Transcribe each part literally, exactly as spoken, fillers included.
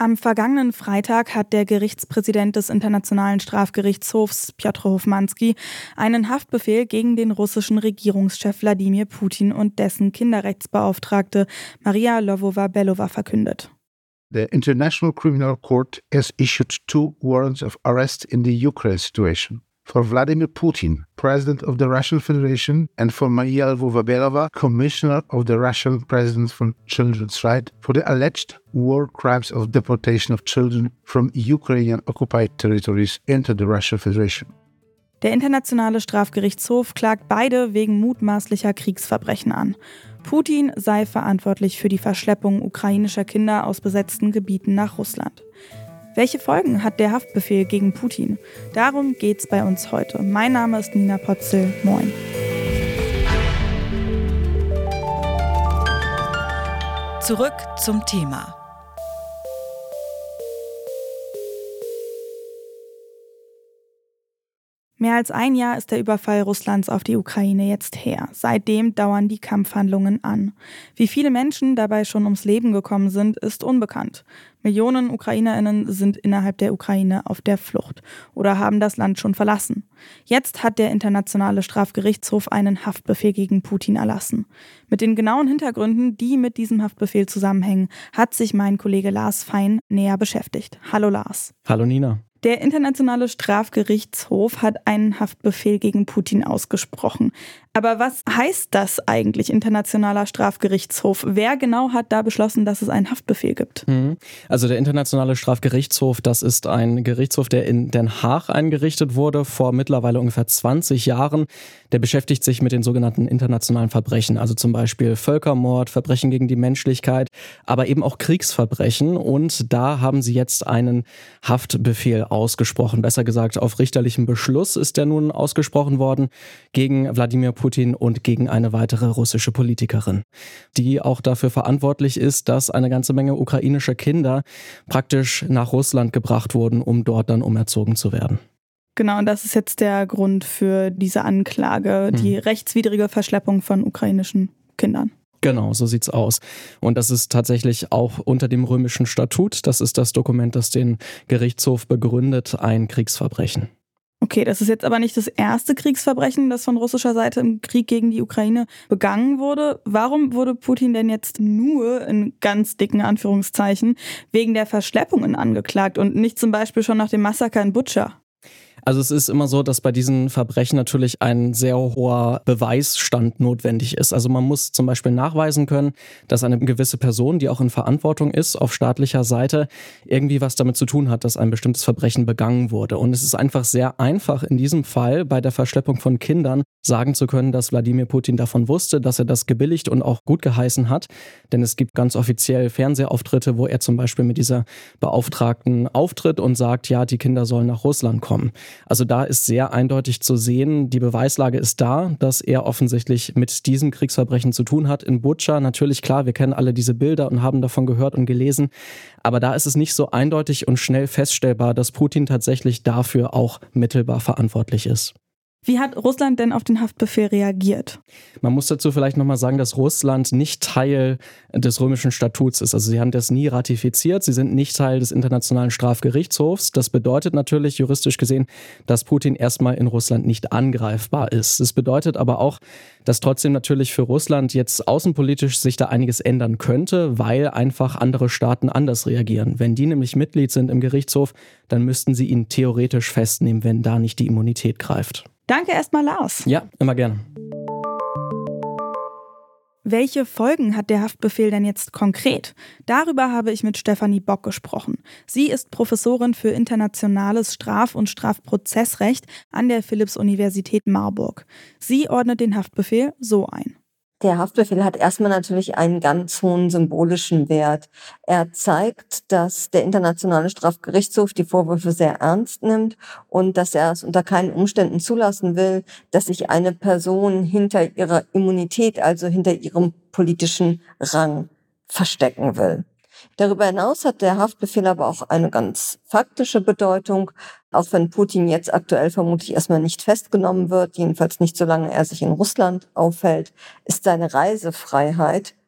Am vergangenen Freitag hat der Gerichtspräsident des Internationalen Strafgerichtshofs, Piotr Hofmanski, einen Haftbefehl gegen den russischen Regierungschef Wladimir Putin und dessen Kinderrechtsbeauftragte Maria Lvova-Belova verkündet. The International Criminal Court has issued two warrants of arrest in the Ukraine situation. For Vladimir Putin, President of the Russian Federation, and for Maria Lvova-Belova, Commissioner of the Russian President for Children's Rights, for the alleged war crimes of deportation of children from Ukrainian occupied territories into the Russian Federation. Der Internationale Strafgerichtshof klagt beide wegen mutmaßlicher Kriegsverbrechen an. Putin sei verantwortlich für die Verschleppung ukrainischer Kinder aus besetzten Gebieten nach Russland. Welche Folgen hat der Haftbefehl gegen Putin? Darum geht's bei uns heute. Mein Name ist Nina Potzel. Moin. Zurück zum Thema. Mehr als ein Jahr ist der Überfall Russlands auf die Ukraine jetzt her. Seitdem dauern die Kampfhandlungen an. Wie viele Menschen dabei schon ums Leben gekommen sind, ist unbekannt. Millionen UkrainerInnen sind innerhalb der Ukraine auf der Flucht oder haben das Land schon verlassen. Jetzt hat der Internationale Strafgerichtshof einen Haftbefehl gegen Putin erlassen. Mit den genauen Hintergründen, die mit diesem Haftbefehl zusammenhängen, hat sich mein Kollege Lars Fein näher beschäftigt. Hallo Lars. Hallo Nina. Der Internationale Strafgerichtshof hat einen Haftbefehl gegen Putin ausgesprochen. Aber was heißt das eigentlich, Internationaler Strafgerichtshof? Wer genau hat da beschlossen, dass es einen Haftbefehl gibt? Also der Internationale Strafgerichtshof, das ist ein Gerichtshof, der in Den Haag eingerichtet wurde, vor mittlerweile ungefähr zwanzig Jahren. Der beschäftigt sich mit den sogenannten internationalen Verbrechen, also zum Beispiel Völkermord, Verbrechen gegen die Menschlichkeit, aber eben auch Kriegsverbrechen. Und da haben sie jetzt einen Haftbefehl ausgesprochen. Besser gesagt, auf richterlichem Beschluss ist der nun ausgesprochen worden gegen Wladimir Putin und gegen eine weitere russische Politikerin, die auch dafür verantwortlich ist, dass eine ganze Menge ukrainischer Kinder praktisch nach Russland gebracht wurden, um dort dann umerzogen zu werden. Genau, und das ist jetzt der Grund für diese Anklage, die hm. rechtswidrige Verschleppung von ukrainischen Kindern. Genau, so sieht's aus. Und das ist tatsächlich auch unter dem römischen Statut, das ist das Dokument, das den Gerichtshof begründet, ein Kriegsverbrechen. Okay, das ist jetzt aber nicht das erste Kriegsverbrechen, das von russischer Seite im Krieg gegen die Ukraine begangen wurde. Warum wurde Putin denn jetzt nur, in ganz dicken Anführungszeichen, wegen der Verschleppungen angeklagt und nicht zum Beispiel schon nach dem Massaker in Butscha? Also es ist immer so, dass bei diesen Verbrechen natürlich ein sehr hoher Beweisstand notwendig ist. Also man muss zum Beispiel nachweisen können, dass eine gewisse Person, die auch in Verantwortung ist, auf staatlicher Seite irgendwie was damit zu tun hat, dass ein bestimmtes Verbrechen begangen wurde. Und es ist einfach sehr einfach in diesem Fall bei der Verschleppung von Kindern sagen zu können, dass Wladimir Putin davon wusste, dass er das gebilligt und auch gut geheißen hat. Denn es gibt ganz offiziell Fernsehauftritte, wo er zum Beispiel mit dieser Beauftragten auftritt und sagt, ja, die Kinder sollen nach Russland kommen. Also da ist sehr eindeutig zu sehen, die Beweislage ist da, dass er offensichtlich mit diesem Kriegsverbrechen zu tun hat. In Butscha natürlich, klar, wir kennen alle diese Bilder und haben davon gehört und gelesen. Aber da ist es nicht so eindeutig und schnell feststellbar, dass Putin tatsächlich dafür auch mittelbar verantwortlich ist. Wie hat Russland denn auf den Haftbefehl reagiert? Man muss dazu vielleicht nochmal sagen, dass Russland nicht Teil des römischen Statuts ist. Also sie haben das nie ratifiziert, sie sind nicht Teil des Internationalen Strafgerichtshofs. Das bedeutet natürlich juristisch gesehen, dass Putin erstmal in Russland nicht angreifbar ist. Das bedeutet aber auch, dass trotzdem natürlich für Russland jetzt außenpolitisch sich da einiges ändern könnte, weil einfach andere Staaten anders reagieren. Wenn die nämlich Mitglied sind im Gerichtshof, dann müssten sie ihn theoretisch festnehmen, wenn da nicht die Immunität greift. Danke erstmal, Lars. Ja, immer gerne. Welche Folgen hat der Haftbefehl denn jetzt konkret? Darüber habe ich mit Stefanie Bock gesprochen. Sie ist Professorin für internationales Straf- und Strafprozessrecht an der Philipps-Universität Marburg. Sie ordnet den Haftbefehl so ein. Der Haftbefehl hat erstmal natürlich einen ganz hohen symbolischen Wert. Er zeigt, dass der Internationale Strafgerichtshof die Vorwürfe sehr ernst nimmt und dass er es unter keinen Umständen zulassen will, dass sich eine Person hinter ihrer Immunität, also hinter ihrem politischen Rang, verstecken will. Darüber hinaus hat der Haftbefehl aber auch eine ganz faktische Bedeutung, auch wenn Putin jetzt aktuell vermutlich erstmal nicht festgenommen wird, jedenfalls nicht solange er sich in Russland aufhält, ist seine Reisefreiheit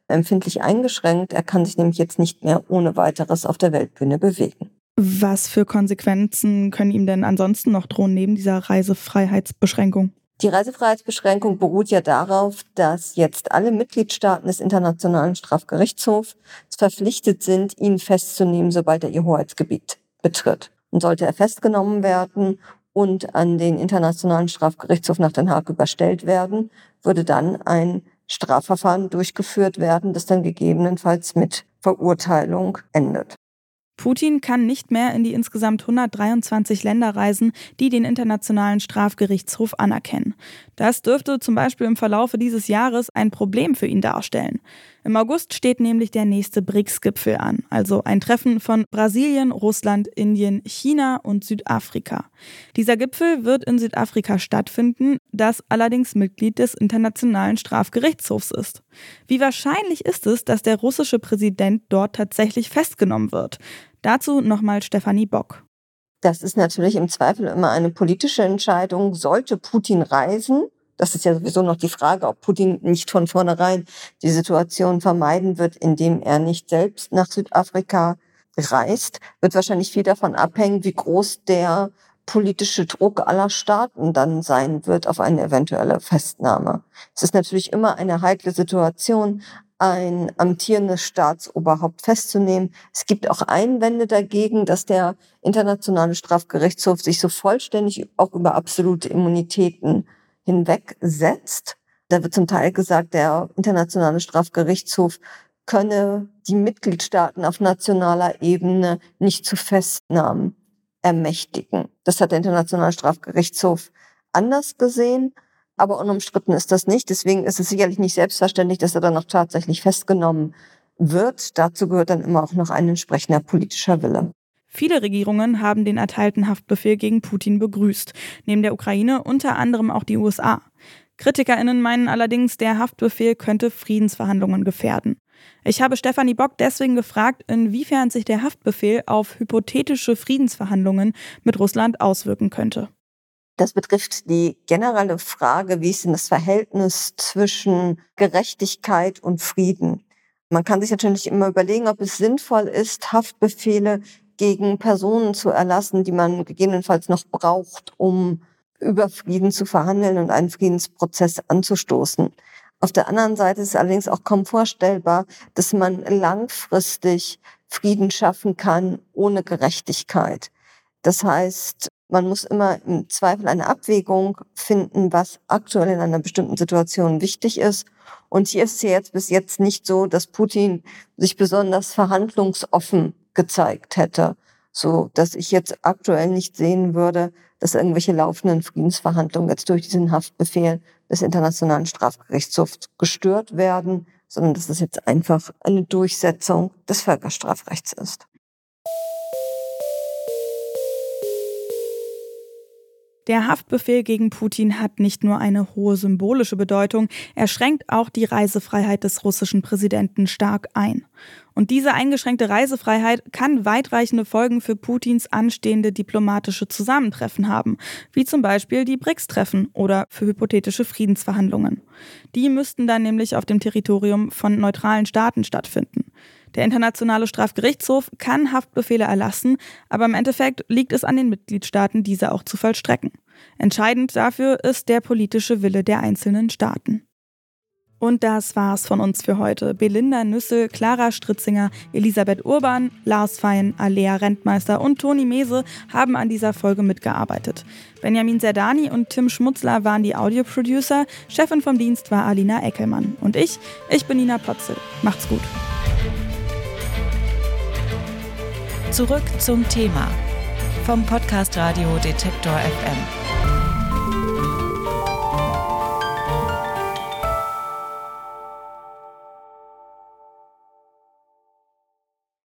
empfindlich eingeschränkt. Er kann sich nämlich jetzt nicht mehr ohne weiteres auf der Weltbühne bewegen. Was für Konsequenzen können ihm denn ansonsten noch drohen neben dieser Reisefreiheitsbeschränkung? Die Reisefreiheitsbeschränkung beruht ja darauf, dass jetzt alle Mitgliedstaaten des Internationalen Strafgerichtshofs verpflichtet sind, ihn festzunehmen, sobald er ihr Hoheitsgebiet betritt. Und sollte er festgenommen werden und an den Internationalen Strafgerichtshof nach Den Haag überstellt werden, würde dann ein Strafverfahren durchgeführt werden, das dann gegebenenfalls mit Verurteilung endet. Putin kann nicht mehr in die insgesamt hundertdreiundzwanzig Länder reisen, die den Internationalen Strafgerichtshof anerkennen. Das dürfte zum Beispiel im Verlaufe dieses Jahres ein Problem für ihn darstellen. Im August steht nämlich der nächste B R I C S-Gipfel an, also ein Treffen von Brasilien, Russland, Indien, China und Südafrika. Dieser Gipfel wird in Südafrika stattfinden, das allerdings Mitglied des Internationalen Strafgerichtshofs ist. Wie wahrscheinlich ist es, dass der russische Präsident dort tatsächlich festgenommen wird? Dazu nochmal Stefanie Bock. Das ist natürlich im Zweifel immer eine politische Entscheidung. Sollte Putin reisen, das ist ja sowieso noch die Frage, ob Putin nicht von vornherein die Situation vermeiden wird, indem er nicht selbst nach Südafrika reist, wird wahrscheinlich viel davon abhängen, wie groß der politische Druck aller Staaten dann sein wird auf eine eventuelle Festnahme. Es ist natürlich immer eine heikle Situation, ein amtierendes Staatsoberhaupt festzunehmen. Es gibt auch Einwände dagegen, dass der Internationale Strafgerichtshof sich so vollständig auch über absolute Immunitäten hinwegsetzt. Da wird zum Teil gesagt, der Internationale Strafgerichtshof könne die Mitgliedstaaten auf nationaler Ebene nicht zu Festnahmen ermächtigen. Das hat der Internationale Strafgerichtshof anders gesehen. Aber unumstritten ist das nicht. Deswegen ist es sicherlich nicht selbstverständlich, dass er dann auch tatsächlich festgenommen wird. Dazu gehört dann immer auch noch ein entsprechender politischer Wille. Viele Regierungen haben den erteilten Haftbefehl gegen Putin begrüßt. Neben der Ukraine unter anderem auch die U S A. KritikerInnen meinen allerdings, der Haftbefehl könnte Friedensverhandlungen gefährden. Ich habe Stefanie Bock deswegen gefragt, inwiefern sich der Haftbefehl auf hypothetische Friedensverhandlungen mit Russland auswirken könnte. Das betrifft die generelle Frage, wie ist denn das Verhältnis zwischen Gerechtigkeit und Frieden? Man kann sich natürlich immer überlegen, ob es sinnvoll ist, Haftbefehle gegen Personen zu erlassen, die man gegebenenfalls noch braucht, um über Frieden zu verhandeln und einen Friedensprozess anzustoßen. Auf der anderen Seite ist es allerdings auch kaum vorstellbar, dass man langfristig Frieden schaffen kann ohne Gerechtigkeit. Das heißt, man muss immer im Zweifel eine Abwägung finden, was aktuell in einer bestimmten Situation wichtig ist. Und hier ist es ja jetzt bis jetzt nicht so, dass Putin sich besonders verhandlungsoffen gezeigt hätte, so dass ich jetzt aktuell nicht sehen würde, dass irgendwelche laufenden Friedensverhandlungen jetzt durch diesen Haftbefehl des Internationalen Strafgerichtshofs gestört werden, sondern dass es jetzt einfach eine Durchsetzung des Völkerstrafrechts ist. Der Haftbefehl gegen Putin hat nicht nur eine hohe symbolische Bedeutung, er schränkt auch die Reisefreiheit des russischen Präsidenten stark ein. Und diese eingeschränkte Reisefreiheit kann weitreichende Folgen für Putins anstehende diplomatische Zusammentreffen haben, wie zum Beispiel die B R I C S-Treffen oder für hypothetische Friedensverhandlungen. Die müssten dann nämlich auf dem Territorium von neutralen Staaten stattfinden. Der Internationale Strafgerichtshof kann Haftbefehle erlassen, aber im Endeffekt liegt es an den Mitgliedstaaten, diese auch zu vollstrecken. Entscheidend dafür ist der politische Wille der einzelnen Staaten. Und das war's von uns für heute. Belinda Nüssel, Clara Stritzinger, Elisabeth Urban, Lars Fein, Alea Rentmeister und Toni Mese haben an dieser Folge mitgearbeitet. Benjamin Zerdani und Tim Schmutzler waren die Audioproducer, Chefin vom Dienst war Alina Eckelmann. Und ich, ich bin Nina Potzel. Macht's gut. Zurück zum Thema vom Podcast Radio Detektor F M.